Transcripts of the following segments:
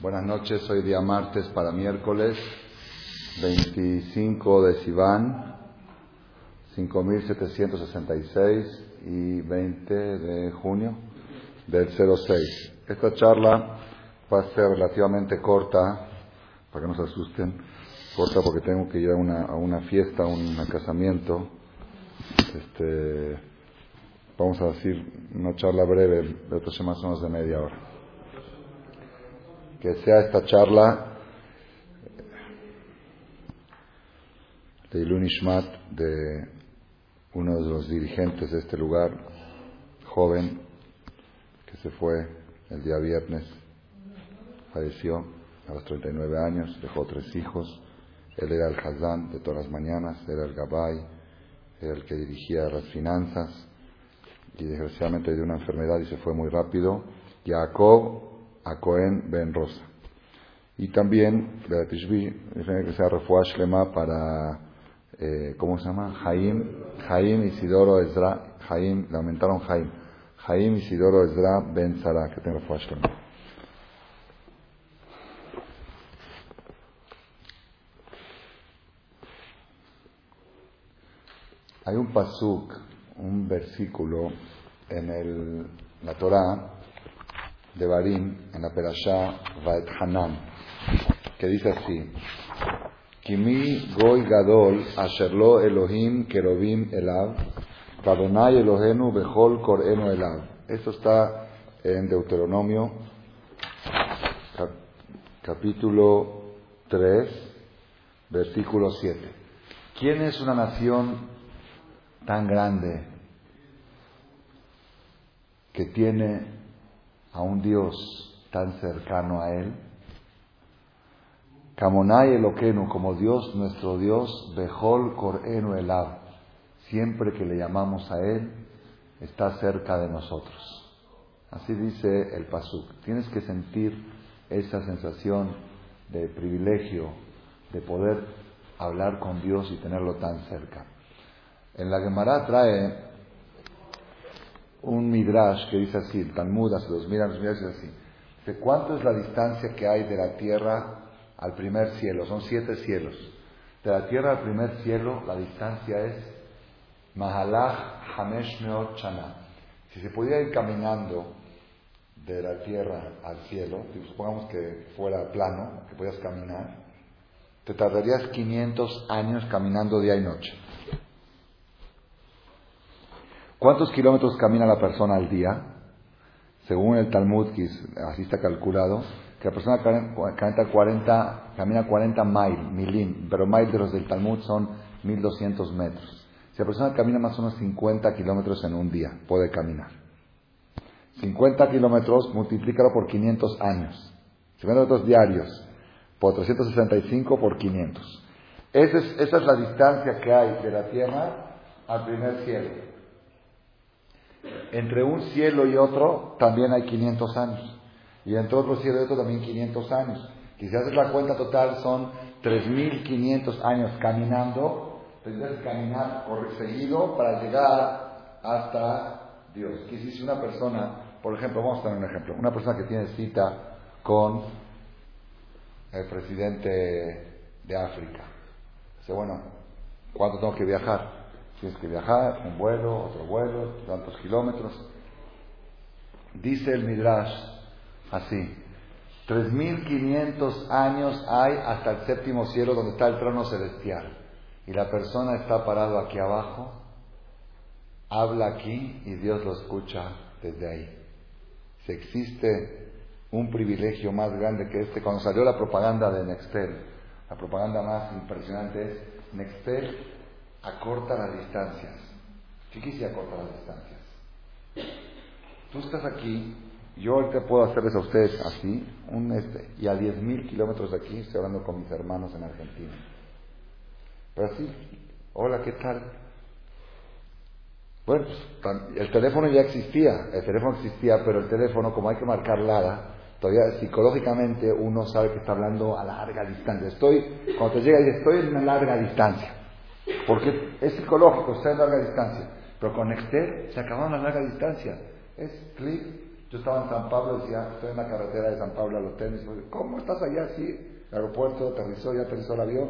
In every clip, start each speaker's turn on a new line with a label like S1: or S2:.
S1: Buenas noches, hoy día martes para miércoles 25 de Sivan, 5766 y 20 de junio del 06. Esta charla va a ser relativamente corta, para que no se asusten, corta porque tengo que ir a una fiesta, a un casamiento. Vamos a decir una charla breve, de más o menos de media hora. Que sea esta charla de Ilun Ishmat, de uno de los dirigentes de este lugar, joven, que se fue el día viernes, falleció a los 39 años, dejó 3 hijos. Él era el Hazán de todas las mañanas, era el Gabay, era el que dirigía las finanzas, y desgraciadamente dio una enfermedad y se fue muy rápido. Jacob a Cohen Ben Rosa. Y también de Tishbi, que sea Refuah Shlema para, ¿cómo se llama? Jaim Isidoro Ezra, Jaim, le aumentaron Jaim Isidoro Ezra Ben Sara, que tenga Refuah Shlema. Hay un pasuk, un versículo en la Torá de Barim, en la Perashá Vaet Hanan, que dice así: Kimi goy gadol asher lo Elohim kerubim elav, Adonai Elohenu bechol korenu elav. Esto está en Deuteronomio capítulo 3, versículo 7. ¿Quién es una nación tan grande que tiene a un Dios tan cercano a él? Kamonai Eloquenu, como Dios, nuestro Dios, Bechol Korenu Elav, siempre que le llamamos a él, está cerca de nosotros. Así dice el pasuk. Tienes que sentir esa sensación de privilegio, de poder hablar con Dios y tenerlo tan cerca. En la Gemara trae un midrash que dice así, el Talmud hace 2000 años, dice así: ¿de cuánto es la distancia que hay de la tierra al primer cielo? Son 7 cielos. De la tierra al primer cielo la distancia es Mahalach Hamesh Meot Shana. Si se pudiera ir caminando de la tierra al cielo, supongamos que fuera plano, que pudieras caminar, te tardarías 500 años caminando día y noche. ¿Cuántos kilómetros camina la persona al día? Según el Talmud, que así está calculado, que la persona camina 40 milim, pero mil de los del Talmud son 1200 metros. Si la persona camina más o menos 50 kilómetros en un día, puede caminar. 50 kilómetros, multiplícalo por 500 años. 50 kilómetros diarios, por 365 por 500. Esa es la distancia que hay de la tierra al primer cielo. Entre un cielo y otro también hay 500 años. Y entre otro cielo y otro también 500 años. Y si haces la cuenta total son 3500 años caminando. Tendrías que caminar seguido para llegar hasta Dios. Que si una persona, por ejemplo, vamos a tener un ejemplo, una persona que tiene cita con el presidente de África, dice, bueno, ¿cuánto tengo que viajar? Tienes que viajar, un vuelo, otro vuelo, tantos kilómetros. Dice el Midrash así: 3500 años hay hasta el 7º cielo, donde está el trono celestial. Y la persona está parado aquí abajo, habla aquí y Dios lo escucha desde ahí. Si existe un privilegio más grande que este, cuando salió la propaganda de Nextel, la propaganda más impresionante es: Nextel acorta las distancias. ¿Qué quisiera acortar las distancias? Tú estás aquí, yo ahorita puedo hacerles a ustedes así, y a 10,000 kilómetros de aquí estoy hablando con mis hermanos en Argentina. Pero así, hola, ¿qué tal? Bueno, el teléfono ya existía, pero el teléfono, como hay que marcar Lara, todavía psicológicamente uno sabe que está hablando a larga distancia. Cuando te llega y estoy en una larga distancia. Porque es psicológico, está en larga distancia. Pero con Nextel se acabaron las largas distancias. Es clic, Yo estaba en San Pablo, decía, estoy en la carretera de San Pablo a los tenis. ¿Cómo estás allá? Sí, el aeropuerto, ya aterrizó el avión.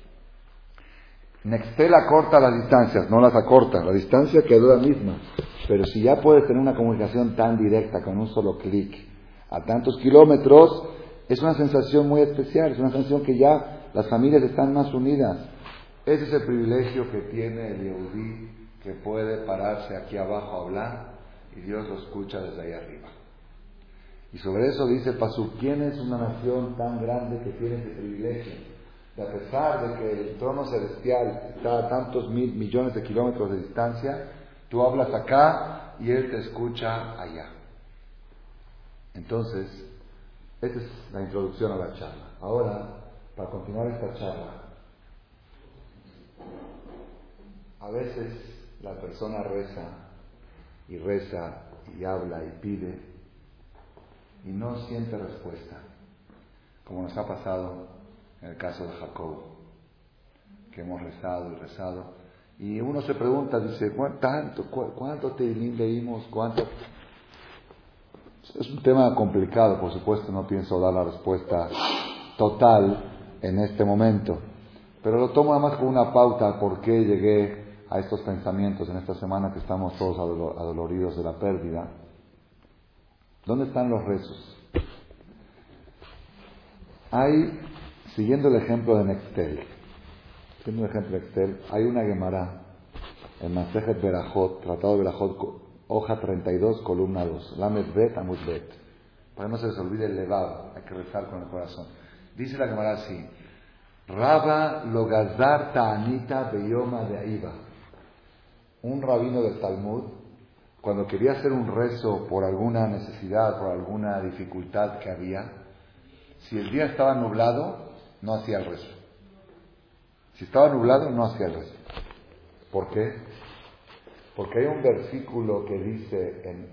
S1: Nextel acorta las distancias, no las acorta, la distancia quedó la misma. Pero si ya puedes tener una comunicación tan directa con un solo clic a tantos kilómetros, es una sensación muy especial, es una sensación que ya las familias están más unidas. Ese es el privilegio que tiene el Yehudí, que puede pararse aquí abajo a hablar y Dios lo escucha desde ahí arriba. Y sobre eso dice Pasuk, ¿quién es una nación tan grande que tiene ese privilegio? De a pesar de que el trono celestial está a tantos millones de kilómetros de distancia, tú hablas acá y Él te escucha allá. Entonces, esa es la introducción a la charla. Ahora, para continuar esta charla, a veces la persona reza y habla y pide y no siente respuesta, como nos ha pasado en el caso de Jacob, que hemos rezado y rezado, y uno se pregunta, dice, ¿cuánto Teilín leímos? ¿Cuánto? Es un tema complicado, por supuesto, no pienso dar la respuesta total en este momento, pero lo tomo nada más como una pauta por qué llegué a estos pensamientos en esta semana que estamos todos adoloridos de la pérdida. ¿Dónde están los rezos? Hay, siguiendo el ejemplo de Nextel, hay una Gemara en Masejet Berajot, Tratado de Berajot, hoja 32, columna 2, Lamed Bet, Amud Bet, para que no se les olvide el levad, hay que rezar con el corazón. Dice la Gemara así: Raba Logazar Ta'anita Beyoma de Aiba. Un rabino del Talmud, cuando quería hacer un rezo por alguna necesidad, por alguna dificultad que había, si el día estaba nublado, no hacía el rezo. Si estaba nublado, no hacía el rezo. ¿Por qué? Porque hay un versículo que dice en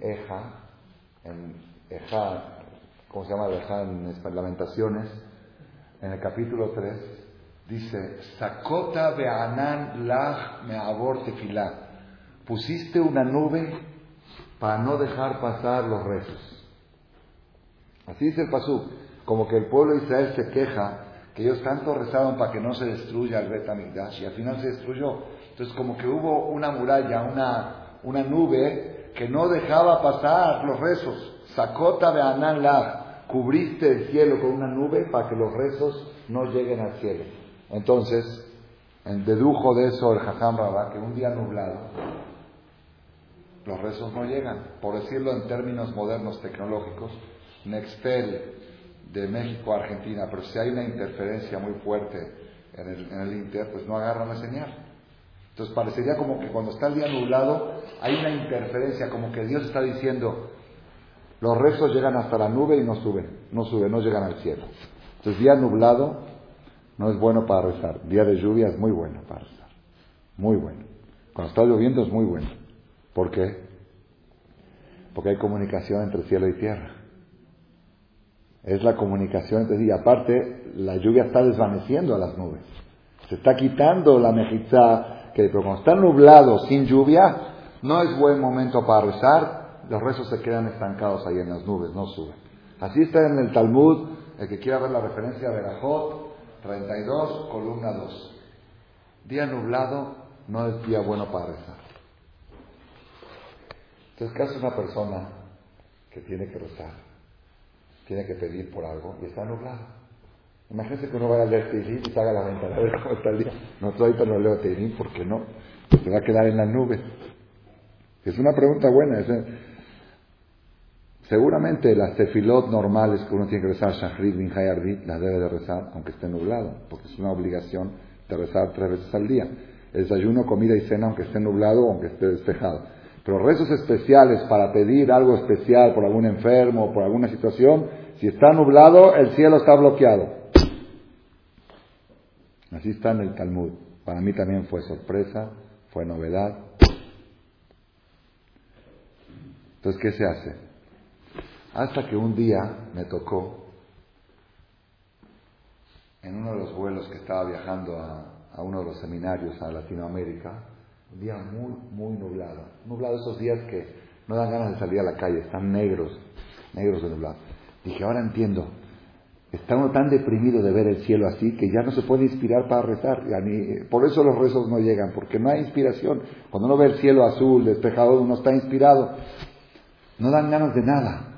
S1: Eja, ¿cómo se llama Eja en Lamentaciones? En el capítulo 3, dice, Sakota be'anan lach me'avor tefilá. Pusiste una nube para no dejar pasar los rezos. Así dice el pasuk, como que el pueblo de Israel se queja que ellos tanto rezaban para que no se destruya el Bet Hamikdash y al final se destruyó. Entonces como que hubo una muralla, una nube que no dejaba pasar los rezos. Sakota be'anan lach, cubriste el cielo con una nube para que los rezos no lleguen al cielo. Entonces, dedujo de eso el Jajam Rabá que un día nublado los rezos no llegan. Por decirlo en términos modernos tecnológicos, Nextel de México a Argentina, pero si hay una interferencia muy fuerte en el Inter, pues no agarran la señal. Entonces parecería como que cuando está el día nublado hay una interferencia, como que Dios está diciendo, los rezos llegan hasta la nube y no llegan al cielo. Entonces día nublado no es bueno para rezar, día de lluvia es muy bueno para rezar, muy bueno. Cuando está lloviendo es muy bueno. ¿Por qué? Porque hay comunicación entre cielo y tierra. Es la comunicación entre sí. Y aparte, la lluvia está desvaneciendo a las nubes. Se está quitando la mejizá. Pero cuando está nublado, sin lluvia, no es buen momento para rezar. Los rezos se quedan estancados ahí en las nubes, no suben. Así está en el Talmud. El que quiera ver la referencia de Berajot, 32, columna 2. Día nublado no es día bueno para rezar. Entonces, ¿qué hace una persona que tiene que rezar? Tiene que pedir por algo y está nublado. Imagínense que uno vaya a leer Teilín y se haga la ventana a ver cómo está el día. No, ahorita no leo Teilín, ¿por qué no? Se va a quedar en las nubes. Es una pregunta buena. Seguramente las tefilot normales que uno tiene que rezar, Shachrit, Mincha y Arvit, las debe de rezar aunque esté nublado, porque es una obligación de rezar 3 veces al día. El desayuno, comida y cena, aunque esté nublado o aunque esté despejado. Pero rezos especiales para pedir algo especial por algún enfermo o por alguna situación, si está nublado, el cielo está bloqueado. Así está en el Talmud. Para mí también fue sorpresa, fue novedad. Entonces, ¿qué se hace? Hasta que un día me tocó, en uno de los vuelos que estaba viajando a uno de los seminarios a Latinoamérica, un día muy, muy nublado. Nublado esos días que No dan ganas de salir a la calle, están negros de nublado. Dije, ahora entiendo. Está uno tan deprimido de ver el cielo así que ya no se puede inspirar para rezar. Por eso los rezos no llegan, porque no hay inspiración. Cuando uno ve el cielo azul, despejado, uno está inspirado. No dan ganas de nada.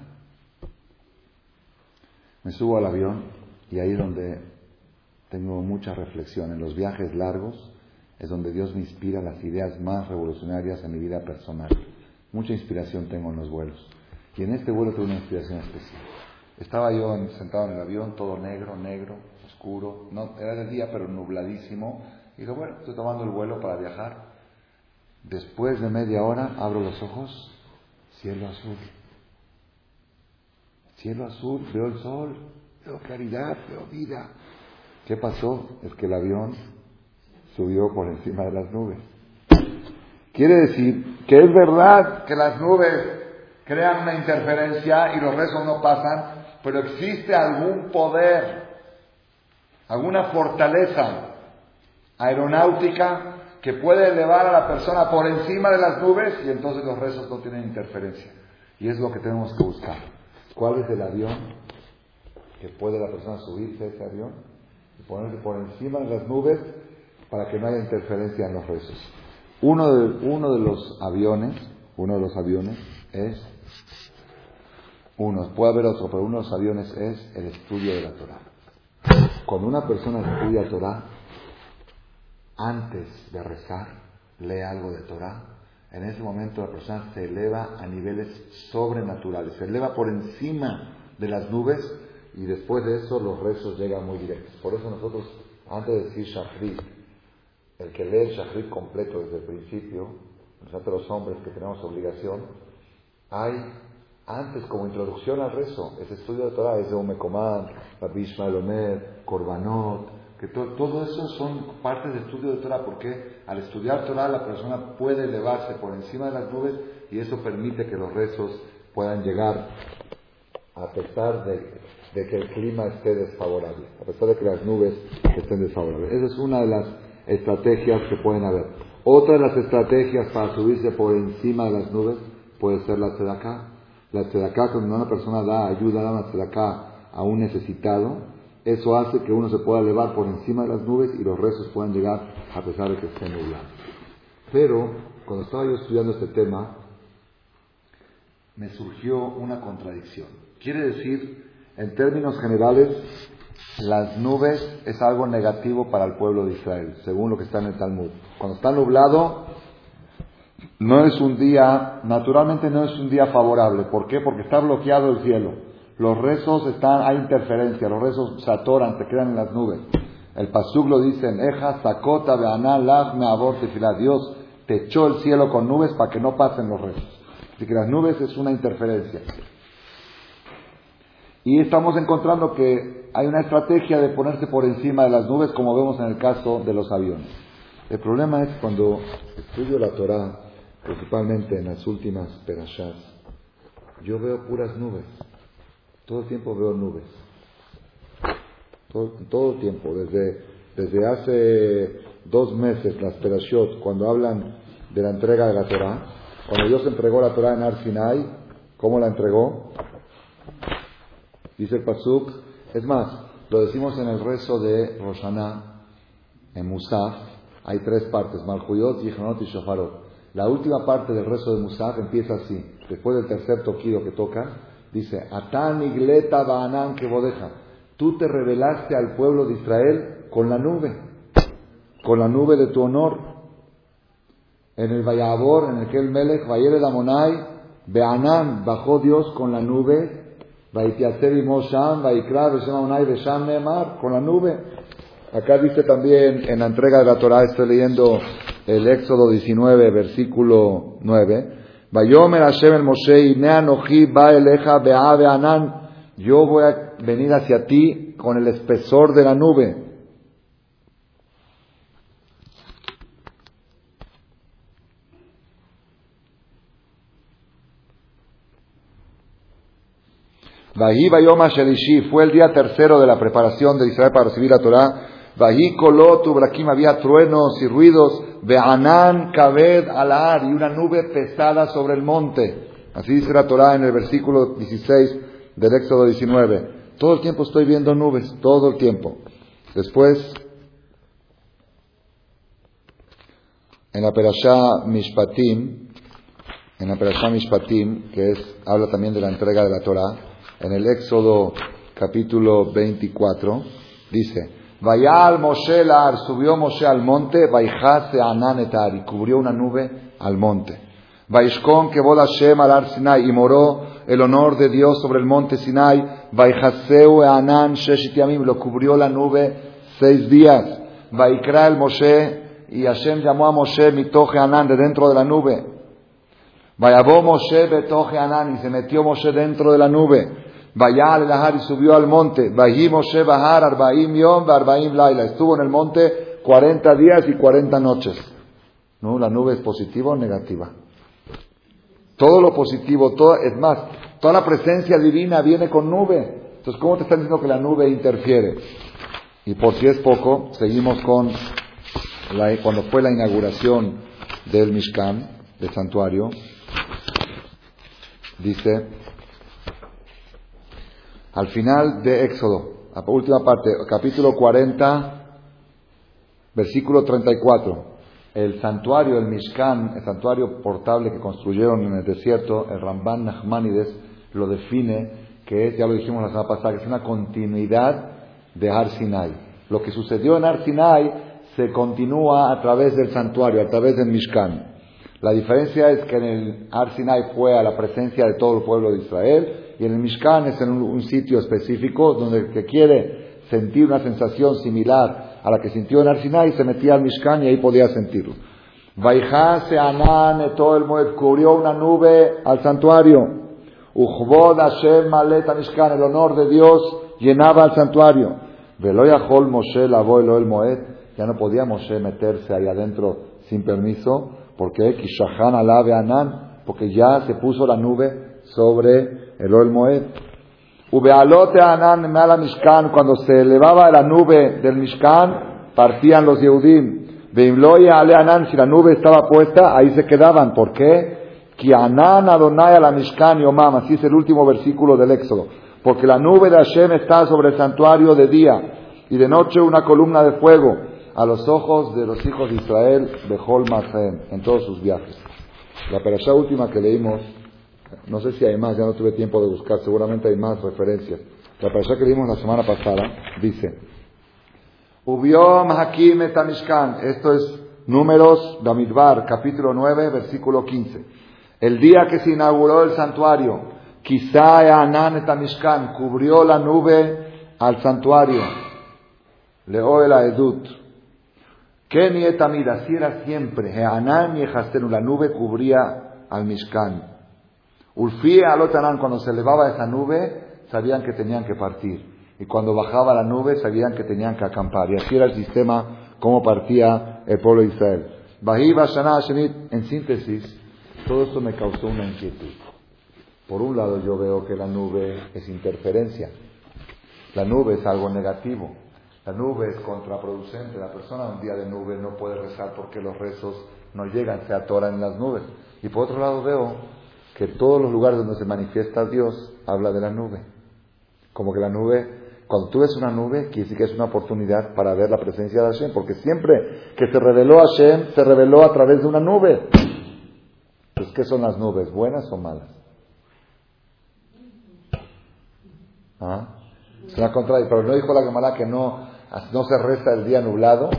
S1: Me subo al avión y ahí es donde tengo mucha reflexión. En los viajes largos es donde Dios me inspira las ideas más revolucionarias en mi vida personal. Mucha inspiración tengo en los vuelos. Y en este vuelo tuve una inspiración especial. Estaba yo sentado en el avión, todo negro, oscuro. No, era de día, pero nubladísimo. Y dije, bueno, estoy tomando el vuelo para viajar. Después de media hora, abro los ojos, cielo azul. Cielo azul, veo el sol, veo claridad, veo vida. ¿Qué pasó? Es que el avión subió por encima de las nubes. Quiere decir que es verdad que las nubes crean una interferencia y los rezos no pasan, pero existe algún poder, alguna fortaleza aeronáutica que puede elevar a la persona por encima de las nubes y entonces los rezos no tienen interferencia. Y es lo que tenemos que buscar. ¿Cuál es el avión que puede la persona subirse a ese avión y ponerse por encima de las nubes para que no haya interferencia en los rezos? Uno de los aviones es, puede haber otro, pero uno de los aviones es el estudio de la Torah. Cuando una persona estudia Torah, antes de rezar, lee algo de Torah, en ese momento la persona se eleva a niveles sobrenaturales, se eleva por encima de las nubes y después de eso los rezos llegan muy directos. Por eso nosotros, antes de decir Shachrit, el que lee el Shachrit completo desde el principio, nosotros los hombres que tenemos obligación, hay antes como introducción al rezo, ese estudio de Torah es de Umekomán, Rabbi Ishmael Omer, Korbanot, que todo eso son partes de estudio de Torah, porque al estudiar Torah la persona puede elevarse por encima de las nubes y eso permite que los rezos puedan llegar a pesar de que el clima esté desfavorable, a pesar de que las nubes estén desfavorables. Esa es una de las estrategias que pueden haber. Otra de las estrategias para subirse por encima de las nubes puede ser la tzedaká. La tzedaká, cuando una persona da ayuda, da una tzedaká a un necesitado, eso hace que uno se pueda elevar por encima de las nubes y los rezos puedan llegar a pesar de que esté nublado. Pero, cuando estaba yo estudiando este tema, me surgió una contradicción. Quiere decir, en términos generales, las nubes es algo negativo para el pueblo de Israel, según lo que está en el Talmud. Cuando está nublado, no es un día, naturalmente no es un día favorable. ¿Por qué? Porque está bloqueado el cielo. Los rezos hay interferencia, los rezos se atoran, se quedan en las nubes. El pasuk lo dice en Eja, Sakota, Beaná, Lach, Meabor, Tefilá. Dios te echó el cielo con nubes para que no pasen los rezos. Así que las nubes es una interferencia. Y estamos encontrando que hay una estrategia de ponerse por encima de las nubes, como vemos en el caso de los aviones. El problema es cuando estudio la Torah, principalmente en las últimas perashás, yo veo puras nubes. Todo el tiempo veo nubes. Todo el tiempo. Desde hace 2 meses, las perashot, cuando hablan de la entrega de la Torah, cuando Dios entregó la Torah en Har Sinai, ¿cómo la entregó? Dice el pasuk, es más, lo decimos en el rezo de Rosh Hashanah, en Musaf, hay 3 partes, Malchuyot, Yichanot y Shofarot. La última parte del rezo de Musaf empieza así, después del tercer toquido que toca, dice, Atán igleta ba'anan kevodeja. Tú te revelaste al pueblo de Israel con la nube de tu honor. En el Vayabor, en el Kel Melech, Vayered Amonai, Be'anan, bajó Dios con la nube, Vaitiatzev Mosham, Vaikra, Beshem Amonai, Besham Neemar, con la nube. Acá dice también, en la entrega de la Torah, estoy leyendo el Éxodo 19, versículo 9, Vayomer Hashem el Moshe, Ine Anoji ba eleja be'a be'anan. Yo voy a venir hacia ti con el espesor de la nube. Vahi Vayom Asherishi, fue el día tercero de la preparación de Israel para recibir la Torah. Vahi Kolot Ubrakim, había truenos y ruidos. Be'anan Kaved Alar, y una nube pesada sobre el monte. Así dice la Torah en el versículo 16 del Éxodo 19. Todo el tiempo estoy viendo nubes, todo el tiempo. Después, en la Perashá Mishpatim, que habla también de la entrega de la Torah, en el Éxodo capítulo 24, dice: Vayal Moshe Lar, subió Moshe al monte, Vayjase Anan etar, y cubrió una nube al monte. Vaishkon Kevod Hashem al Ar Sinai, y moró el honor de Dios sobre el monte Sinai. Vayjaseu Anan Sheshit Yamim, lo cubrió la nube 6 días. Vaikra el Moshe, y Hashem llamó a Moshe mitoje Anan, de dentro de la nube. Vayabó Moshe betoje Anan, y se metió Moshe dentro de la nube. Vayal el Ahar, y subió al monte. Vayí Moshe Bahar Arbaim Yom Arbaim Laila, estuvo en el monte 40 días y 40 noches. ¿No? La nube es positiva o negativa. Todo lo positivo, es más, toda la presencia divina viene con nube. Entonces, ¿cómo te están diciendo que la nube interfiere? Y por si es poco, seguimos con cuando fue la inauguración del Mishkan, del santuario. Dice, al final de Éxodo, la última parte, capítulo 40, versículo 34. El santuario, el Mishkan, el santuario portable que construyeron en el desierto, el Ramban Nachmanides lo define, que es, ya lo dijimos la semana pasada, que es una continuidad de Har Sinai. Lo que sucedió en Har Sinai se continúa a través del santuario, a través del Mishkan. La diferencia es que en el Har Sinai fue a la presencia de todo el pueblo de Israel, y en el Mishkan es en un sitio específico donde el que quiere sentir una sensación similar a la que sintió en Har Sinai se metía al Mishkan y ahí podía sentirlo. Vaijase Anan todo el Moed, cubrió una nube al santuario. Uchvod Hashem Malet Mishkan, el honor de Dios llenaba al santuario. Veloyahol Moshe lavó el Moed, ya no podía Moshe meterse ahí adentro sin permiso. ¿Por qué? Kishahan alabe Anan, porque ya se puso la nube sobre el Ohel Moed. Ubealote Anan mala Mishkan, cuando se elevaba la nube del Mishkan, partían los Yehudim. Veimloye ale Anan, si la nube estaba puesta, ahí se quedaban. ¿Por qué? Ki Anan Adonai ala Mishkan Yomam, así es el último versículo del Éxodo. Porque la nube de Hashem está sobre el santuario de día, y de noche una columna de fuego, a los ojos de los hijos de Israel, Bechol Machaem, en todos sus viajes. La perashá última que leímos, no sé si hay más, ya no tuve tiempo de buscar, seguramente hay más referencias. La perashá que leímos la semana pasada dice: Ubiom Hakim et Mishkan, esto es Números Bamidbar, capítulo 9, versículo 15. El día que se inauguró el santuario, Kisai Anan et Mishkan, cubrió la nube al santuario. Leoel Edut. Keni et Amid, así era siempre. Anan y Ejastenu, la nube cubría al Mishkan. Ulfie Alotanan, cuando se elevaba esa nube, sabían que tenían que partir. Y cuando bajaba la nube, sabían que tenían que acampar. Y así era el sistema, como partía el pueblo de Israel. Bahí Bashana Shenit, en síntesis, todo esto me causó una inquietud. Por un lado, yo veo que la nube es interferencia. La nube es algo negativo. La nube es contraproducente. La persona un día de nube no puede rezar porque los rezos no llegan, se atoran en las nubes. Y por otro lado veo que todos los lugares donde se manifiesta Dios habla de la nube. Como que la nube, cuando tú ves una nube, quiere decir que es una oportunidad para ver la presencia de Hashem, porque siempre que se reveló Hashem, se reveló a través de una nube. Pues, ¿qué son las nubes? ¿Buenas o malas? ¿Ah? Es una contradicción. Pero no dijo la Gemara que no se reza el día nublado.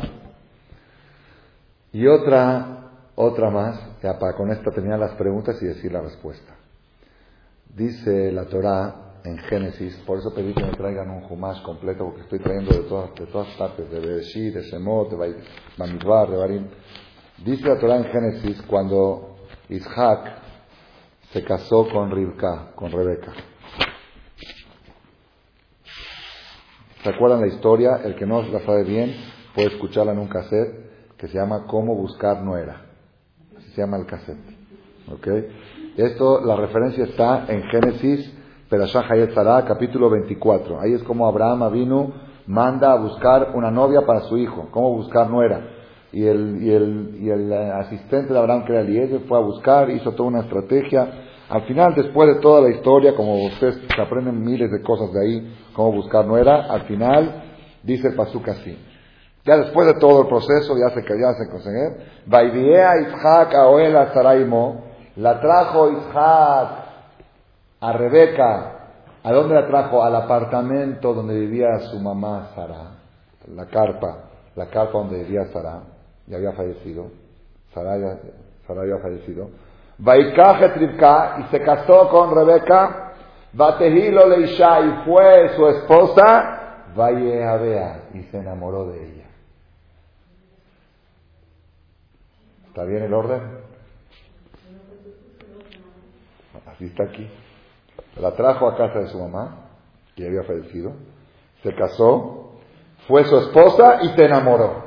S1: Y otra más, ya para con esta terminar las preguntas y decir la respuesta. Dice la Torah en Génesis, por eso pedí que me traigan un Humash completo, porque estoy trayendo de todas partes, de Bereshit, de Shemot, de Bamidbar, de Barim. Dice la Torah en Génesis, cuando Isaac se casó con Rivka, con Rebeca. ¿Se acuerdan la historia? El que no la sabe bien puede escucharla en un cassette que se llama Cómo buscar nuera. Así se llama el cassette. ¿Ok? Esto, la referencia está en Génesis, Perashá Hayet Sarah, capítulo 24. Ahí es como Abraham Avinu manda a buscar una novia para su hijo. Cómo buscar nuera. Y el asistente de Abraham, que era Eliezer, fue a buscar, hizo toda una estrategia. Al final, después de toda la historia, como ustedes se aprenden miles de cosas de ahí, cómo buscar nuera, al final dice el pasuk así. Ya después de todo el proceso, ya se consiguió. Vaiviea Isaac a Oela Saraimo, la trajo Isaac a Rebeca. ¿A dónde la trajo? Al apartamento donde vivía su mamá Sara. La carpa donde vivía Sara. Ya había fallecido. Sara había fallecido. Vaikaje Tribka, y se casó con Rebeca. Batehilo Leisha, y fue su esposa. Vayeabea, y se enamoró de ella. ¿Está bien el orden? Así está aquí. La trajo a casa de su mamá, que había fallecido. Se casó, fue su esposa y se enamoró.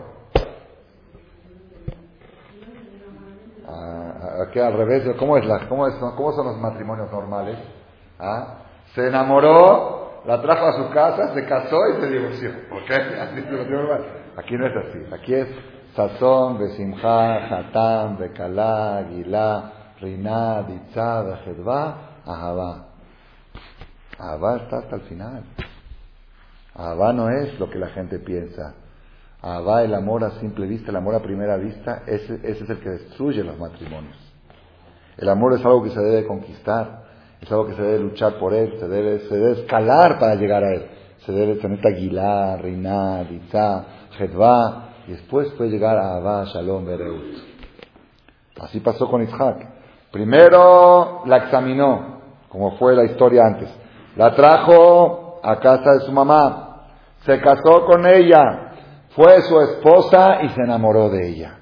S1: Aquí al revés, ¿cómo son los matrimonios normales? Se enamoró, la trajo a su casa, se casó y se divorció. ¿Por qué? Así es el matrimonio normal. Aquí no es así. Aquí es Sazón, Besimha, Hatán, Bekalá, Gilá, Riná, Ditzá, Bejedvá, Ahavá. Ahavá está hasta el final. Ahavá no es lo que la gente piensa. Ahavá, el amor a simple vista, el amor a primera vista, ese es el que destruye los matrimonios. El amor es algo que se debe conquistar, es algo que se debe luchar por él, se debe escalar para llegar a él. Se debe tener Tagilá, Riná, Ditzá, Jedvá, y después puede llegar a Ahavá, Shalom, Bereut. Así pasó con Isaac. Primero la examinó, como fue la historia antes. La trajo a casa de su mamá, se casó con ella, fue su esposa y se enamoró de ella.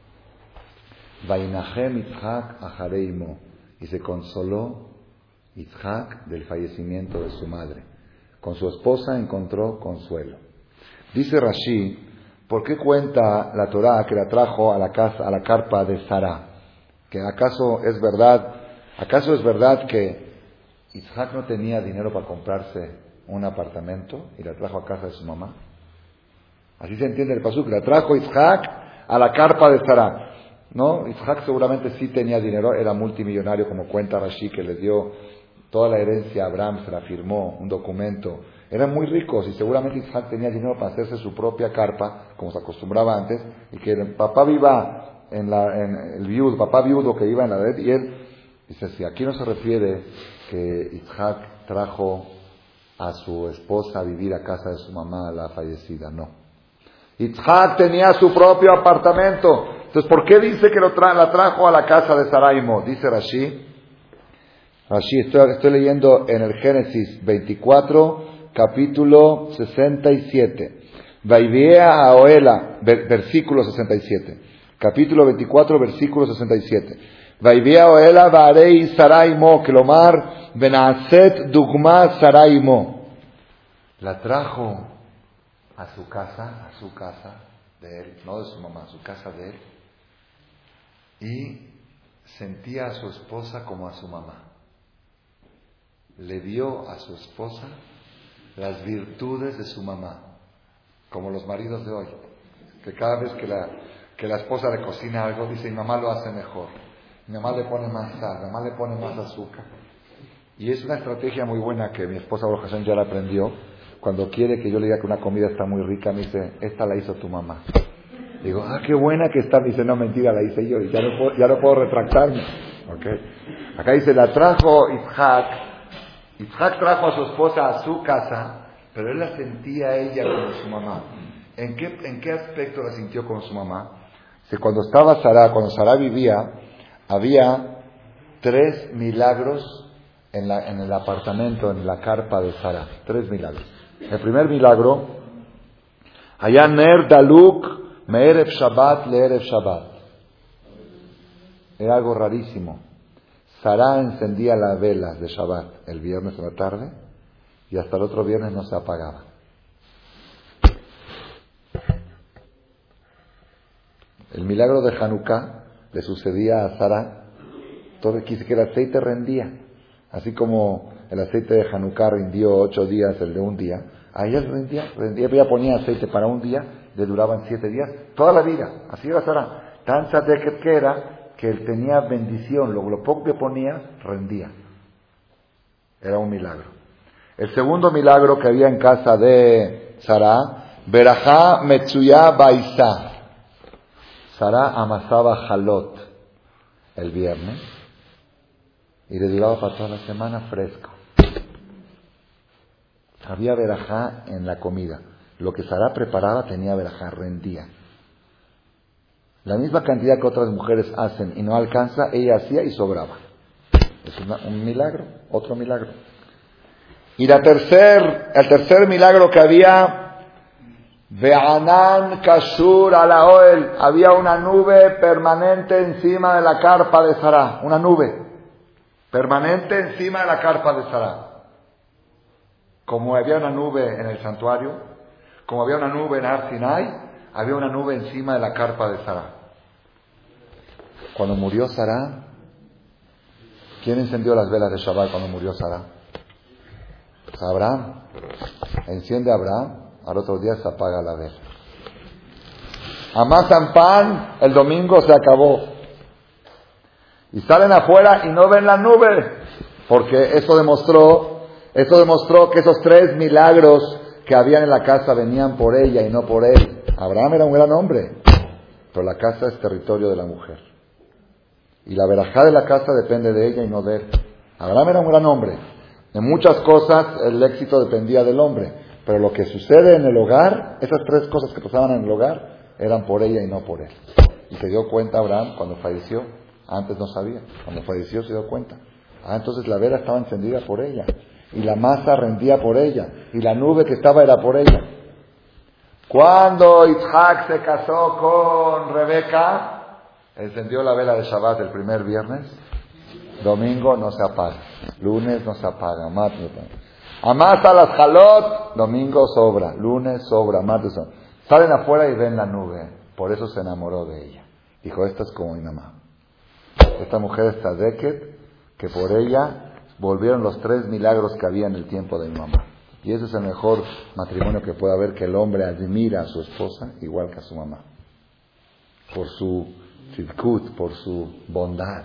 S1: Vainahem Isaac ajareimo, y se consoló Isaac del fallecimiento de su madre. Con su esposa encontró consuelo. Dice Rashi, ¿por qué cuenta la Torá que la trajo a la casa, a la carpa de Sara? ¿Que acaso es verdad que Isaac no tenía dinero para comprarse un apartamento y la trajo a casa de su mamá? Así se entiende el pasuk, la trajo Isaac a la carpa de Sara. ¿No? Isaac seguramente sí tenía dinero, era multimillonario, como cuenta Rashi, que le dio toda la herencia a Abraham, se la firmó, un documento. Eran muy ricos y seguramente Isaac tenía dinero para hacerse su propia carpa, como se acostumbraba antes, y que el papá viva el papá viudo que iba en la red, y él dice, si aquí no se refiere que Isaac trajo a su esposa a vivir a casa de su mamá, la fallecida, no. Isaac tenía su propio apartamento. Entonces, ¿por qué dice que la trajo a la casa de Saraimo? Dice Rashi, estoy leyendo en el Génesis 24, capítulo 67. Vaiviea a Oela, versículo 67. Capítulo 24, versículo 67. Vaiviea Oela varei Saraimo, kelomar benaset dugma Saraimo. La trajo a su casa de él, no de su mamá, a su casa de él, y sentía a su esposa como a su mamá. Le dio a su esposa las virtudes de su mamá, como los maridos de hoy, que cada vez que la esposa le cocina algo, dice, mi mamá lo hace mejor, mi mamá le pone más sal, mi mamá le pone más azúcar. Y es una estrategia muy buena que mi esposa Baruch Hashem ya la aprendió. Cuando quiere que yo le diga que una comida está muy rica, me dice, esta la hizo tu mamá. Digo, qué buena que está. Me dice, no, mentira, la hice yo. Y ya no puedo retractarme. ¿Okay? Acá dice, la trajo Isaac. Isaac trajo a su esposa a su casa, pero él la sentía a ella como su mamá. ¿En qué aspecto la sintió como su mamá? Cuando Sara vivía, había 3 milagros en el apartamento, en la carpa de Sara. 3 milagros. El primer milagro, allá Ner Daluk Me'erev Shabbat Le'erev Shabbat. Era algo rarísimo. Sara encendía las velas de Shabbat el viernes a la tarde y hasta el otro viernes no se apagaba. El milagro de Hanukkah le sucedía a Sara. Todo quise que el aceite rendía. Así como el aceite de Hanukkah rindió 8 días, el de un día, a ella rendía, ella ponía aceite para un día, le duraban 7 días, toda la vida. Así era Sara. Tan tzadeket que era, que él tenía bendición, lo poco que ponía, rendía. Era un milagro. El segundo milagro que había en casa de Sará, Berajá Metsuyá Baisá. Sará amasaba jalot el viernes y le duraba para toda la semana fresco. Había verajá en la comida. Lo que Sará preparaba tenía verajá, rendía. La misma cantidad que otras mujeres hacen y no alcanza, ella hacía y sobraba. Es un milagro, otro milagro. Y el tercer milagro que había, Ve'anan Kashur ala Oel, había una nube permanente encima de la carpa de Sará, una nube permanente encima de la carpa de Sará. Como había una nube en el santuario, como había una nube en Har Sinai, había una nube encima de la carpa de Sará. Cuando murió Sará, ¿quién encendió las velas de Shabbat cuando murió Sará? Abraham. Enciende Abraham, al otro día se apaga la vela. Amasan pan, el domingo se acabó. Y salen afuera y no ven la nube, porque eso demostró que esos 3 milagros que habían en la casa venían por ella y no por él. Abraham era un gran hombre, pero la casa es territorio de la mujer. Y la verajá de la casa depende de ella y no de él. Abraham era un gran hombre. En muchas cosas el éxito dependía del hombre, pero lo que sucede en el hogar, esas 3 cosas que pasaban en el hogar, eran por ella y no por él. Y se dio cuenta Abraham cuando falleció. Antes no sabía. Cuando falleció se dio cuenta. Entonces la vela estaba encendida por ella. Y la masa rendía por ella. Y la nube que estaba era por ella. Cuando Isaac se casó con Rebeca, encendió la vela de Shabbat el primer viernes. Domingo no se apaga. Lunes no se apaga. Martes no se apaga. Amasa las jalot. Domingo sobra. Lunes sobra. Martes sobra. Salen afuera y ven la nube. Por eso se enamoró de ella. Dijo, esta es como mi mamá. Esta mujer es tzadeket, que por ella volvieron los 3 milagros que había en el tiempo de mi mamá. Y ese es el mejor matrimonio que puede haber, que el hombre admira a su esposa igual que a su mamá. Por su tzidkut, por su bondad.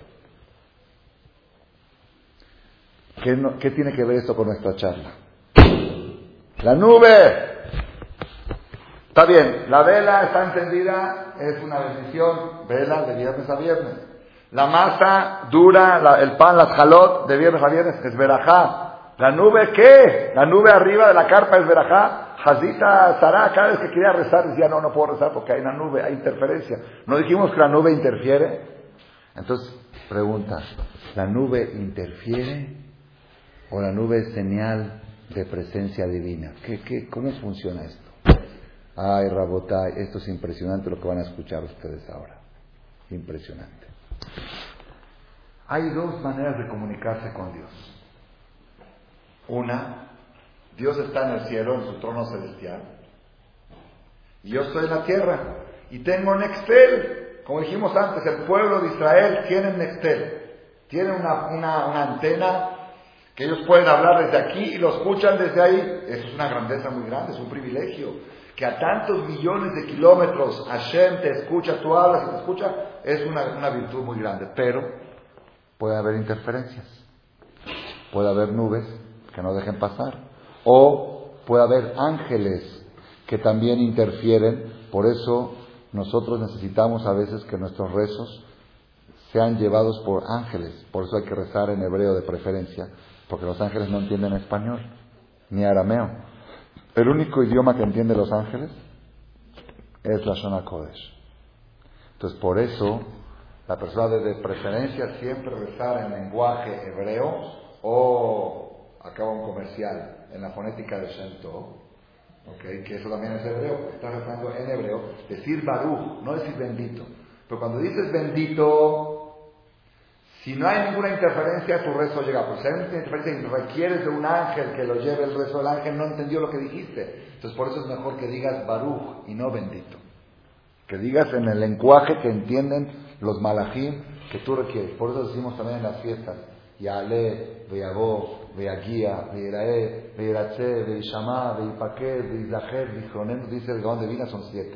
S1: ¿Qué tiene que ver esto con nuestra charla? ¡La nube! Está bien, la vela está encendida, es una bendición, vela de viernes a viernes. La masa dura, el pan, las jalot, de viernes a viernes, es verajá. ¿La nube qué? La nube arriba de la carpa es verajá. Hazita Sará, cada vez que quería rezar, decía, no puedo rezar porque hay una nube, hay interferencia. ¿No dijimos que la nube interfiere? Entonces, pregunta, ¿la nube interfiere o la nube es señal de presencia divina? ¿Cómo funciona esto? Ay, Rabotay, esto es impresionante lo que van a escuchar ustedes ahora. Impresionante. Hay 2 maneras de comunicarse con Dios. Una, Dios está en el cielo, en su trono celestial. Y yo estoy en la tierra. Y tengo Nextel. Como dijimos antes, el pueblo de Israel tiene Nextel. Tiene una antena que ellos pueden hablar desde aquí y lo escuchan desde ahí. Eso es una grandeza muy grande, es un privilegio. Que a tantos millones de kilómetros Hashem te escucha, tú hablas y te escucha, es una virtud muy grande. Pero puede haber interferencias. Puede haber nubes que no dejen pasar. O puede haber ángeles que también interfieren. Por eso nosotros necesitamos a veces que nuestros rezos sean llevados por ángeles. Por eso hay que rezar en hebreo de preferencia, porque los ángeles no entienden español, ni arameo. El único idioma que entiende los ángeles es la Shona Kodesh. Entonces, por eso, la persona debe de preferencia siempre rezar en lenguaje hebreo o, acaba un comercial, en la fonética de Shem Tov, ¿okay? Que eso también es hebreo, está rezando en hebreo, decir Baruch, no decir bendito. Pero cuando dices bendito, si no hay ninguna interferencia, tu rezo llega. Pues si hay una interferencia y requieres de un ángel que lo lleve el rezo, el ángel no entendió lo que dijiste. Entonces por eso es mejor que digas Baruch y no bendito. Que digas en el lenguaje que entienden los malajim que tú requieres. Por eso decimos también en las fiestas, Yale, Veyabó, Veyaguía, Veyerae, Veyerache, Veyishama, Veyipake, Veyizajer, Vijronenu, dice el Gaón de Vina, son 7.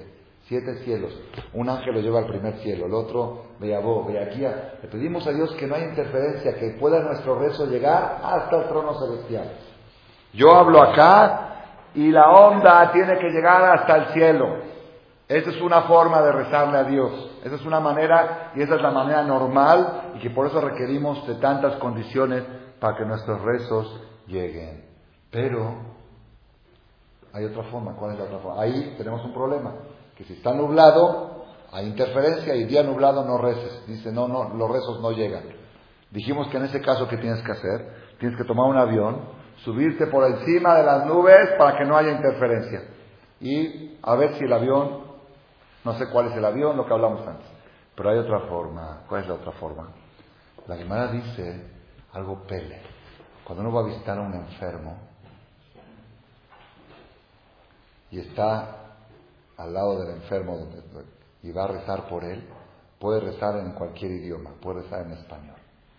S1: 7 cielos. Un ángel lo lleva al primer cielo, el otro Beyabó, Beyaguía. Le pedimos a Dios que no haya interferencia, que pueda nuestro rezo llegar hasta el trono celestial. Yo hablo acá y la onda tiene que llegar hasta el cielo. Esa es una forma de rezarle a Dios. Esa es una manera, y esa es la manera normal, y que por eso requerimos de tantas condiciones para que nuestros rezos lleguen. Pero hay otra forma. ¿Cuál es la otra forma? Ahí tenemos un problema, que si está nublado, hay interferencia, y día nublado no reces. Dice, no, los rezos no llegan. Dijimos que en ese caso, ¿qué tienes que hacer? Tienes que tomar un avión, subirte por encima de las nubes para que no haya interferencia. Y a ver si el avión, no sé cuál es el avión, lo que hablamos antes. Pero hay otra forma. ¿Cuál es la otra forma? La Gemara dice algo pele. Cuando uno va a visitar a un enfermo y está al lado del enfermo y va a rezar por él, puede rezar en cualquier idioma, puede rezar en español.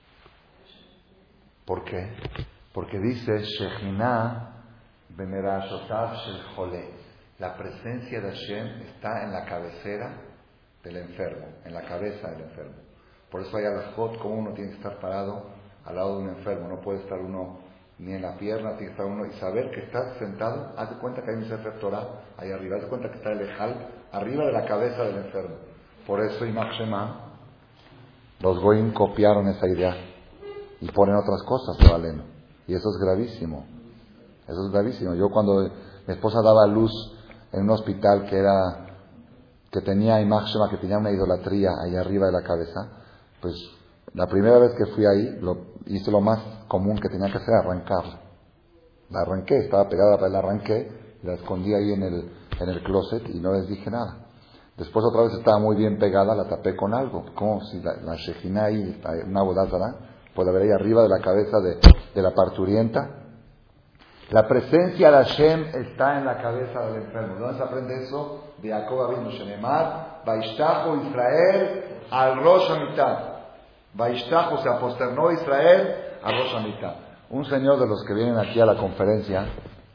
S1: ¿Por qué? Porque dice Shejinah Benerashotav Shel Jolé. La presencia de Hashem está en la cabecera del enfermo, en la cabeza del enfermo. Por eso hay alajot, como uno tiene que estar parado al lado de un enfermo. No puede estar uno ni en la pierna, tiene que estar uno y saber que está sentado. Haz de cuenta que hay un Sefer Torah ahí arriba, haz de cuenta que está el ejal arriba de la cabeza del enfermo. Por eso Imach Shema, los goyim copiaron esa idea y ponen otras cosas, Levaleno. Y eso es gravísimo. Eso es gravísimo. Yo cuando mi esposa daba luz en un hospital que tenía Imach Shema, que tenía una idolatría ahí arriba de la cabeza, pues la primera vez que fui ahí, hice lo más común que tenía que hacer, arrancarla. La arranqué, estaba pegada, la arranqué, la escondí ahí en el closet y no les dije nada. Después otra vez estaba muy bien pegada, la tapé con algo, como si la Shejinah ahí, una bodázara, puede haber ahí arriba de la cabeza de la parturienta. La presencia de Hashem está en la cabeza del enfermo. ¿Dónde se aprende eso? De Jacob Avinu Shenemar, Vaishtajo Israel al Rosh Hamitah. Vaishtajo, se aposternó Israel al Rosh Hamitah. Un señor de los que vienen aquí a la conferencia,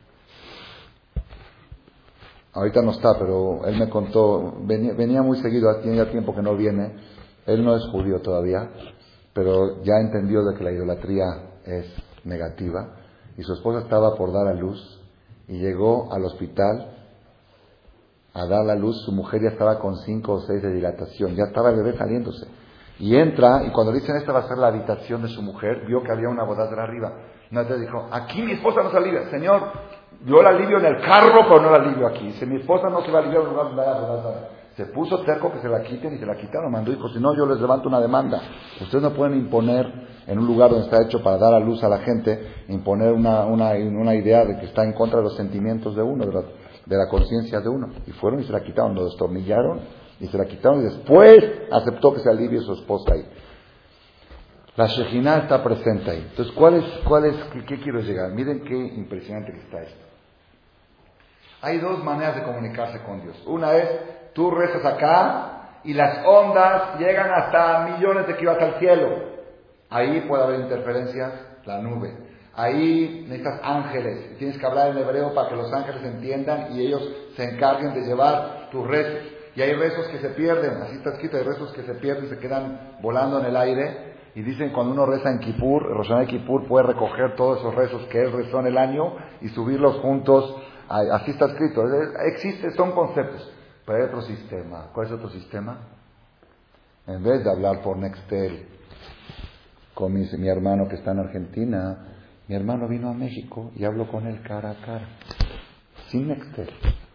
S1: ahorita no está, pero él me contó, venía muy seguido, tiene ya tiempo que no viene. Él no es judío todavía, pero ya entendió de que la idolatría es negativa. Y su esposa estaba por dar a luz y llegó al hospital a dar a luz. Su mujer ya estaba con 5 o 6 de dilatación, ya estaba el bebé saliéndose. Y entra, y cuando dicen esta va a ser la habitación de su mujer, vio que había una bodazara arriba. Entonces dijo, aquí mi esposa no se alivia. Señor, yo la alivio en el carro, pero no la alivio aquí. Dice, mi esposa no se va a aliviar en un lugar donde haya bodazara. Se puso cerco que se la quiten y se la quitaron. Mandó, dijo, si no, yo les levanto una demanda. Ustedes no pueden imponer en un lugar donde está hecho para dar a luz a la gente, imponer una idea de que está en contra de los sentimientos de uno, de la conciencia de uno. Y fueron y se la quitaron, lo destornillaron y se la quitaron y después aceptó que se alivie su esposa ahí. La Shejinah está presente ahí. Entonces, ¿qué quiero llegar? Miren qué impresionante que está esto. Hay 2 maneras de comunicarse con Dios. Una es, tú rezas acá y las ondas llegan hasta millones de kilómetros hasta el cielo. Ahí puede haber interferencias, la nube. Ahí necesitas ángeles. Tienes que hablar en hebreo para que los ángeles entiendan y ellos se encarguen de llevar tus rezos. Y hay rezos que se pierden, así está escrito, hay rezos que se pierden y se quedan volando en el aire. Y dicen cuando uno reza en Kippur, Rosh Hashanah y Kippur, puede recoger todos esos rezos que él rezó en el año y subirlos juntos. Así está escrito. Existe, son conceptos. Pero hay otro sistema. ¿Cuál es otro sistema? En vez de hablar por Nextel con mi hermano que está en Argentina, mi hermano vino a México y hablo con él cara a cara, sin Nextel.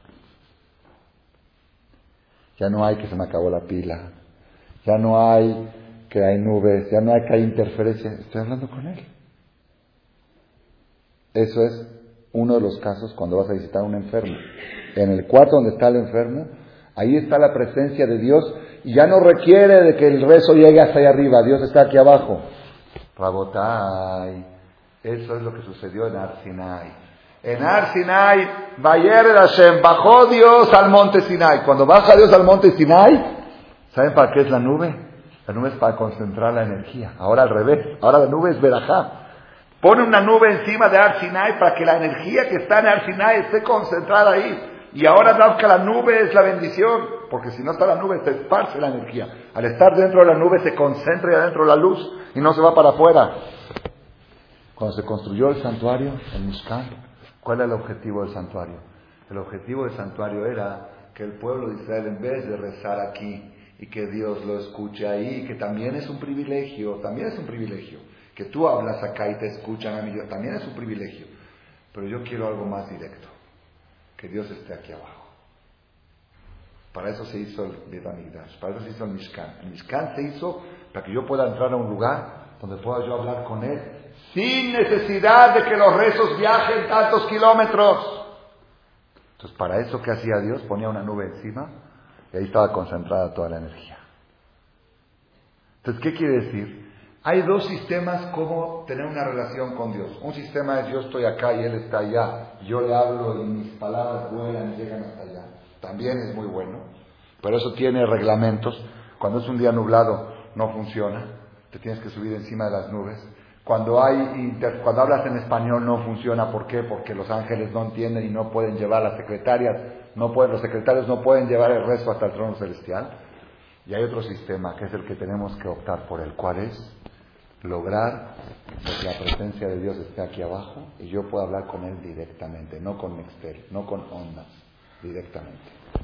S1: Ya no hay que se me acabó la pila, ya no hay que hay nubes, ya no hay que hay interferencia, estoy hablando con él. Eso es uno de los casos cuando vas a visitar a un enfermo. En el cuarto donde está el enfermo, ahí está la presencia de Dios y ya no requiere de que el rezo llegue hasta allá arriba, Dios está aquí abajo. Rabotai, eso es lo que sucedió en Har Sinai. En Har Sinai, Vayered Hashem, bajó Dios al monte Sinai. Cuando baja Dios al monte Sinai, ¿saben para qué es la nube? La nube es para concentrar la energía. Ahora al revés, ahora la nube es Berajá. Pone una nube encima de Har Sinai para que la energía que está en Har Sinai esté concentrada ahí. Y ahora la nube es la bendición, porque si no está la nube se esparce la energía. Al estar dentro de la nube se concentra y adentro la luz y no se va para afuera. Cuando se construyó el santuario, el Mishkan, ¿cuál era el objetivo del santuario? El objetivo del santuario era que el pueblo de Israel, en vez de rezar aquí y que Dios lo escuche ahí, que también es un privilegio, que tú hablas acá y te escuchan a mí, también es un privilegio, pero yo quiero algo más directo, que Dios esté aquí abajo. Para eso se hizo el Beit HaMikdash, para eso se hizo el Mishkan. El Mishkan se hizo para que yo pueda entrar a un lugar donde pueda yo hablar con Él, sin necesidad de que los rezos viajen tantos kilómetros. Entonces, para eso, ¿qué hacía Dios? Ponía una nube encima y ahí estaba concentrada toda la energía. Entonces, ¿qué quiere decir? Hay dos sistemas como tener una relación con Dios. Un sistema es yo estoy acá y Él está allá. Yo le hablo y mis palabras vuelan y llegan hasta allá. También es muy bueno, pero eso tiene reglamentos. Cuando es un día nublado no funciona, te tienes que subir encima de las nubes. Cuando hablas en español no funciona, ¿por qué? Porque los ángeles no entienden y no pueden llevar las secretarias, los secretarios no pueden llevar el rezo hasta el trono celestial. Y hay otro sistema que es el que tenemos que optar por él. ¿Cuál es? Lograr que la presencia de Dios esté aquí abajo y yo pueda hablar con Él directamente, no con Nextel, no con ondas, directamente.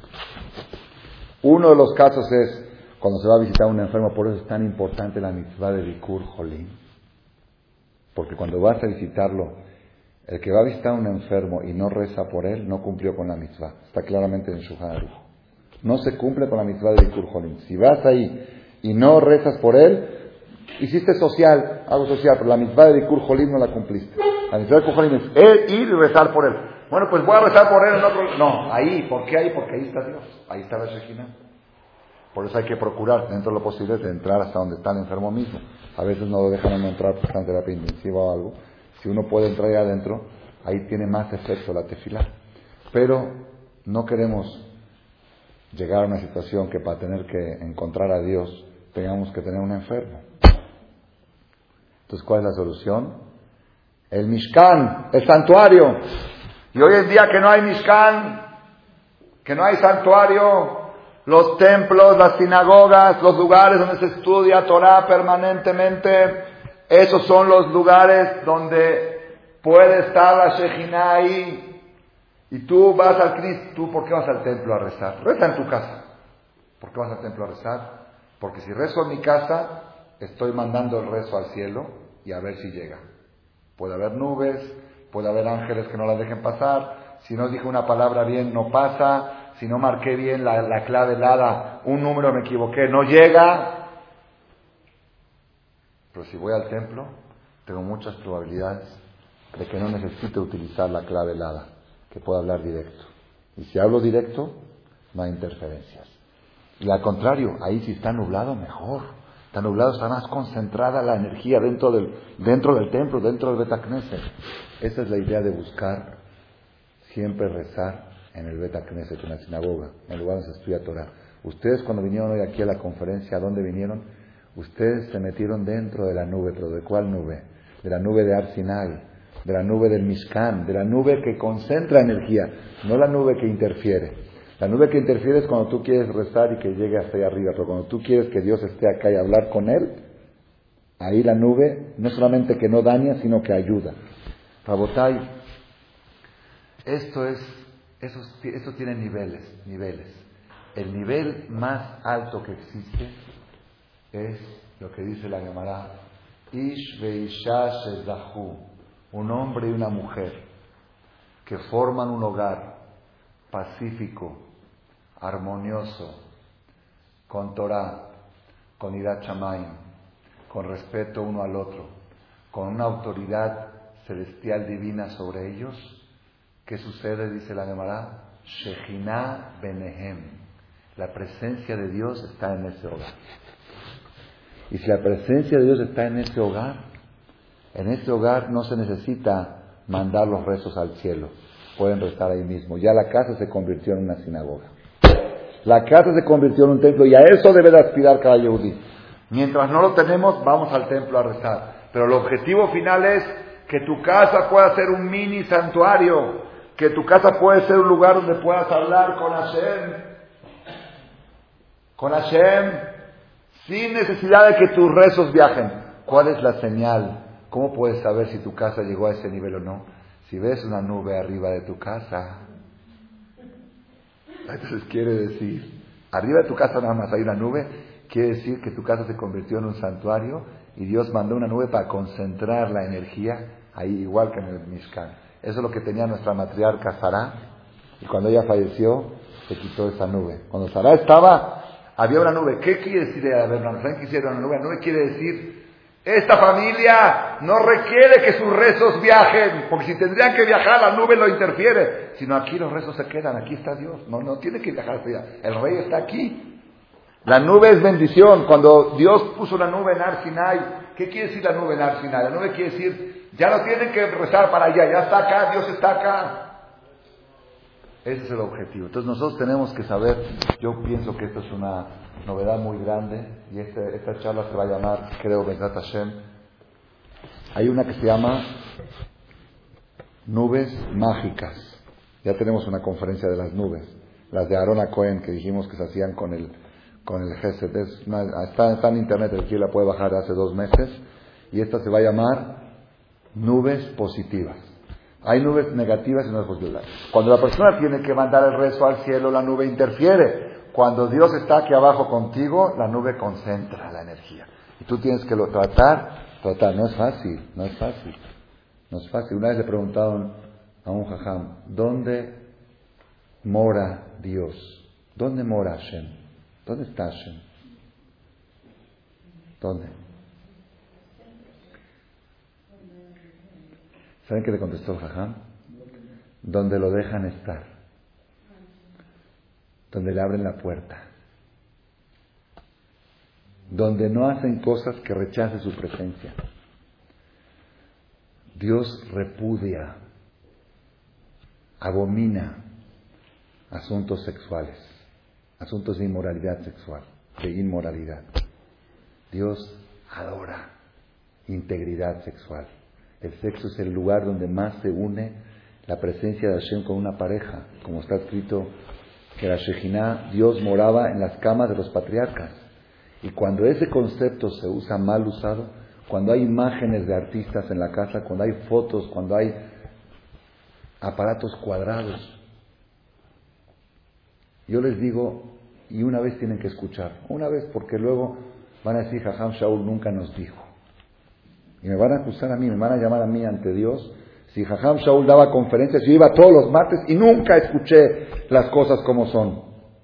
S1: Uno de los casos es cuando se va a visitar a un enfermo, por eso es tan importante la mitzvah de Bikur Jolim, porque cuando vas a visitarlo, el que va a visitar a un enfermo y no reza por él, no cumplió con la mitzvah, está claramente en Shulchan Aruch. No se cumple con la mitzvah de Bikur Jolim. Si vas ahí y no rezas por él, hiciste algo social, pero la mitzvah de Bikur Jolim no la cumpliste. La mitzvah de Bikur Jolim es ir y rezar por él. Bueno, pues voy a rezar por él en otro... No, ahí, ¿por qué ahí? Porque ahí está Dios, ahí está la Shejina. Por eso hay que procurar, dentro de lo posible, de entrar hasta donde está el enfermo mismo. A veces no lo dejan entrar porque está en terapia intensiva o algo. Si uno puede entrar ahí adentro, ahí tiene más efecto la tefilá. Pero no queremos llegar a una situación que para tener que encontrar a Dios tengamos que tener un enfermo. Entonces, ¿cuál es la solución? El Mishkan, el santuario. Y hoy en día que no hay Mishkan, que no hay santuario, los templos, las sinagogas, los lugares donde se estudia Torah permanentemente, esos son los lugares donde puede estar la Shejina ahí. Y tú vas al Cristo, ¿tú por qué vas al templo a rezar? Reza en tu casa. ¿Por qué vas al templo a rezar? Porque si rezo en mi casa, estoy mandando el rezo al cielo y a ver si llega. Puede haber nubes, puede haber ángeles que no la dejen pasar. Si no dije una palabra bien, no pasa. Si no marqué bien la clave helada, un número me equivoqué, no llega. Pero si voy al templo, tengo muchas probabilidades de que no necesite utilizar la clave helada, que pueda hablar directo. Y si hablo directo, no hay interferencias. Y al contrario, ahí si está nublado, mejor. Está nublado, está más concentrada la energía dentro del templo, dentro del Bet HaKnesset. Esa es la idea de buscar siempre rezar en el Bet HaKnesset, en la sinagoga, en el lugar donde se estudia Torah. Ustedes cuando vinieron hoy aquí a la conferencia, ¿a dónde vinieron? Ustedes se metieron dentro de la nube, ¿pero de cuál nube? De la nube de Har Sinai, de la nube del Mishkan, de la nube que concentra energía, no la nube que interfiere. La nube que interfiere es cuando tú quieres rezar y que llegue hasta ahí arriba, pero cuando tú quieres que Dios esté acá y hablar con Él, ahí la nube no solamente que no daña, sino que ayuda. Rabotai, esto tiene niveles. El nivel más alto que existe es lo que dice la Gemara, Ish veisha shezahu, un hombre y una mujer que forman un hogar pacífico, armonioso, con Torah, con Irat Shamayim, con respeto uno al otro, con una autoridad celestial divina sobre ellos. ¿Qué sucede? Dice la Gemara, Shejina benehem, la presencia de Dios está en ese hogar. Y si la presencia de Dios está en ese hogar no se necesita mandar los rezos al cielo, pueden rezar ahí mismo. Ya la casa se convirtió en una sinagoga, la casa se convirtió en un templo, y a eso debe de aspirar cada yehudí. Mientras no lo tenemos, vamos al templo a rezar, pero el objetivo final es que tu casa pueda ser un mini santuario, que tu casa puede ser un lugar donde puedas hablar con Hashem, sin necesidad de que tus rezos viajen. ¿Cuál es la señal? ¿Cómo puedes saber si tu casa llegó a ese nivel o no? Si ves una nube arriba de tu casa, entonces quiere decir, arriba de tu casa nada más hay una nube, quiere decir que tu casa se convirtió en un santuario y Dios mandó una nube para concentrar la energía ahí, igual que en el Mishkan. Eso es lo que tenía nuestra matriarca Sará, y cuando ella falleció, se quitó esa nube. Cuando Sará estaba, había una nube. ¿Qué quiere decir haber una nube? ¿Saben qué hicieron una nube? La nube quiere decir, esta familia no requiere que sus rezos viajen, porque si tendrían que viajar, la nube lo interfiere. Sino aquí los rezos se quedan, aquí está Dios. No tiene que viajar hacia allá. El rey está aquí. La nube es bendición. Cuando Dios puso la nube en Har Sinai, ¿qué quiere decir la nube en Har Sinai? La nube quiere decir, ya no tienen que rezar para allá, ya está acá, Dios está acá. Ese es el objetivo. Entonces nosotros tenemos que saber, yo pienso que esto es una novedad muy grande, y esta charla se va a llamar, creo, Bezrat Hashem. Hay una que se llama Nubes Mágicas. Ya tenemos una conferencia de las nubes, las de Aarón Cohen, que dijimos que se hacían con el Gesed. Está en internet, el que la puede bajar hace 2 meses, y esta se va a llamar Nubes Positivas. Hay nubes negativas y nubes positivas. Cuando la persona tiene que mandar el rezo al cielo, la nube interfiere. Cuando Dios está aquí abajo contigo, la nube concentra la energía. Y tú tienes que tratar. No es fácil. Una vez le preguntaron a un jajam, ¿dónde mora Dios? ¿Dónde mora Hashem? ¿Dónde está Hashem? ¿Dónde? ¿Saben qué le contestó el jajam? Donde lo dejan estar. Donde le abren la puerta. Donde no hacen cosas que rechacen su presencia. Dios repudia, abomina asuntos sexuales, asuntos de inmoralidad sexual, de inmoralidad. Dios adora integridad sexual. El sexo es el lugar donde más se une la presencia de Hashem con una pareja, como está escrito que la Shejinah, Dios moraba en las camas de los patriarcas. Y cuando ese concepto se usa mal usado, cuando hay imágenes de artistas en la casa, cuando hay fotos, cuando hay aparatos cuadrados, yo les digo, y una vez tienen que escuchar, una vez, porque luego van a decir, Jajam Shaul nunca nos dijo. Y me van a acusar a mí, me van a llamar a mí ante Dios. Si Jajam Shaul daba conferencias, yo iba todos los martes y nunca escuché las cosas como son.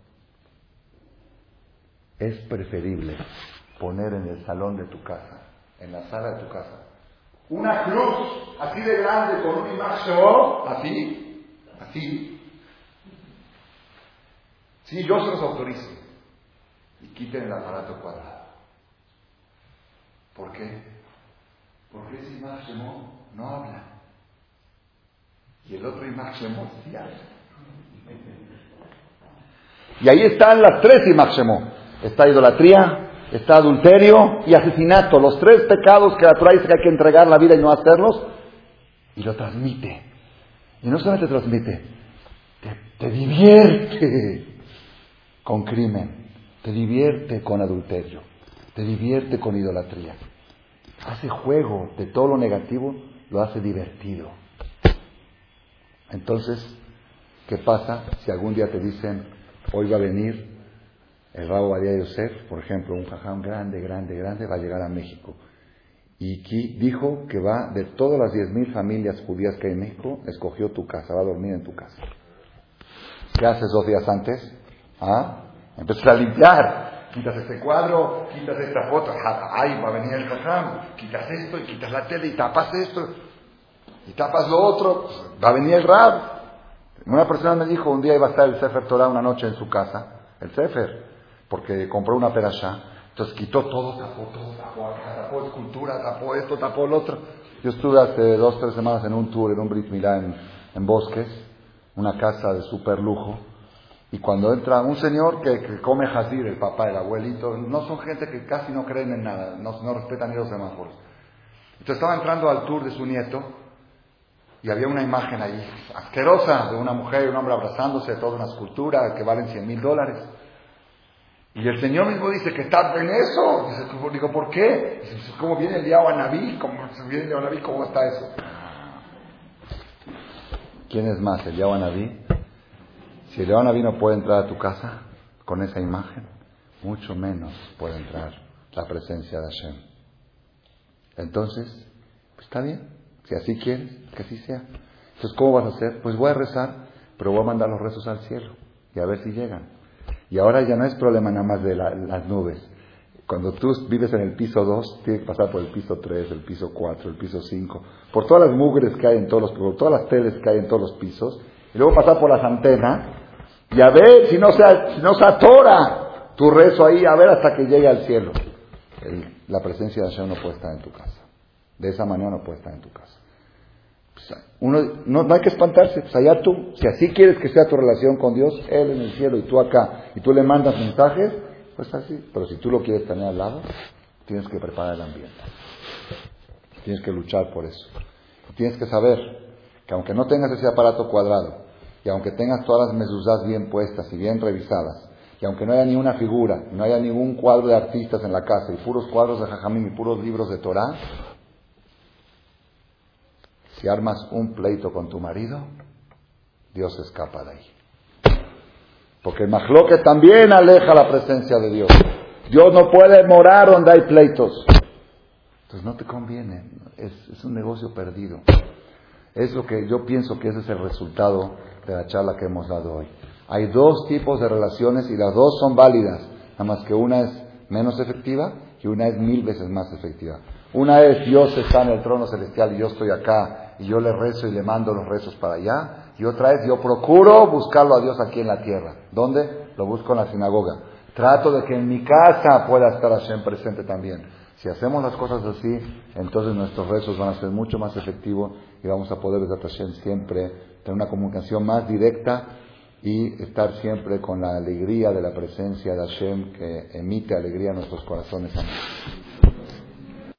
S1: Es preferible poner en el salón de tu casa, en la sala de tu casa, una cruz así de grande con un imagen, así. Sí, yo se los autorizo. Y quiten el aparato cuadrado. ¿Por qué? Porque ese Imach Shemot no habla. Y el otro Imach Shemot sí habla. Y ahí están las 3 Imach Shemot. Está idolatría, está adulterio y asesinato. Los 3 pecados que la Torah dice que hay que entregar en la vida y no hacerlos. Y lo transmite. Y no solamente transmite, te divierte con crimen, te divierte con adulterio, te divierte con idolatría. Hace juego de todo lo negativo, lo hace divertido. Entonces, ¿qué pasa si algún día te dicen, hoy va a venir el Rab Ovadia Yosef, por ejemplo, un jajam grande, va a llegar a México? Y dijo que va, de todas las 10,000 familias judías que hay en México, escogió tu casa, va a dormir en tu casa. ¿Qué haces 2 días antes? Empiezas a limpiar. Quitas este cuadro, quitas esta foto, ay, va a venir el jajam, quitas esto y quitas la tele y tapas esto y tapas lo otro, pues, va a venir el Rab. Una persona me dijo, un día iba a estar el Sefer Torah una noche en su casa, el Sefer, porque compró una perashá, entonces quitó todo, tapó escultura, tapó esto, tapó lo otro. Yo estuve hace 2-3 semanas en un tour, en un Brit Milá en Bosques, una casa de super lujo. Y cuando entra un señor que come jazir, el papá, el abuelito, no son gente que casi no creen en nada, no respetan ni los semáforos. Entonces estaba entrando al tour de su nieto y había una imagen ahí asquerosa de una mujer y un hombre abrazándose, de toda una escultura que valen $100,000. Y el Señor mismo dice que está en eso. Digo, ¿por qué? Dice, ¿cómo viene Eliyahu Anabí? ¿Cómo está eso? ¿Quién es más, Eliyahu Anabí? Si Eliyahu Anabí no puede entrar a tu casa con esa imagen, mucho menos puede entrar la presencia de Hashem. Entonces, pues está bien. Si así quieres, que así sea. Entonces, ¿cómo vas a hacer? Pues voy a rezar, pero voy a mandar los rezos al cielo y a ver si llegan. Y ahora ya no es problema nada más de las nubes. Cuando tú vives en el piso 2, tienes que pasar por el piso 3, el piso 4, el piso 5, por todas las mugres que hay en por todas las teles que hay en todos los pisos, y luego pasar por las antenas, y a ver si no se atora tu rezo ahí, a ver hasta que llegue al cielo. La presencia de Hashem no puede estar en tu casa. De esa manera no puede estar en tu casa. No hay que espantarse, pues allá tú, si así quieres que sea tu relación con Dios, Él en el cielo y tú acá, y tú le mandas mensajes, pues así. Pero si tú lo quieres tener al lado, tienes que preparar el ambiente. Tienes que luchar por eso. Tienes que saber que aunque no tengas ese aparato cuadrado, y aunque tengas todas las mezuzás bien puestas y bien revisadas, y aunque no haya ni una figura, no haya ningún cuadro de artistas en la casa, y puros cuadros de Jajamim y puros libros de Torah, si armas un pleito con tu marido, Dios se escapa de ahí. Porque el majloque también aleja la presencia de Dios. Dios no puede morar donde hay pleitos. Entonces no te conviene. Es un negocio perdido. Es lo que yo pienso que ese es el resultado de la charla que hemos dado hoy. Hay dos tipos de relaciones y las dos son válidas. Nada más que una es menos efectiva y una es 1000 veces más efectiva. Una es Dios está en el trono celestial y yo estoy acá y yo le rezo y le mando los rezos para allá. Y otra es yo procuro buscarlo a Dios aquí en la tierra. ¿Dónde? Lo busco en la sinagoga. Trato de que en mi casa pueda estar Hashem presente también. Si hacemos las cosas así, entonces nuestros rezos van a ser mucho más efectivos y vamos a poder ver a Hashem siempre, tener una comunicación más directa y estar siempre con la alegría de la presencia de Hashem que emite alegría en nuestros corazones. Amén.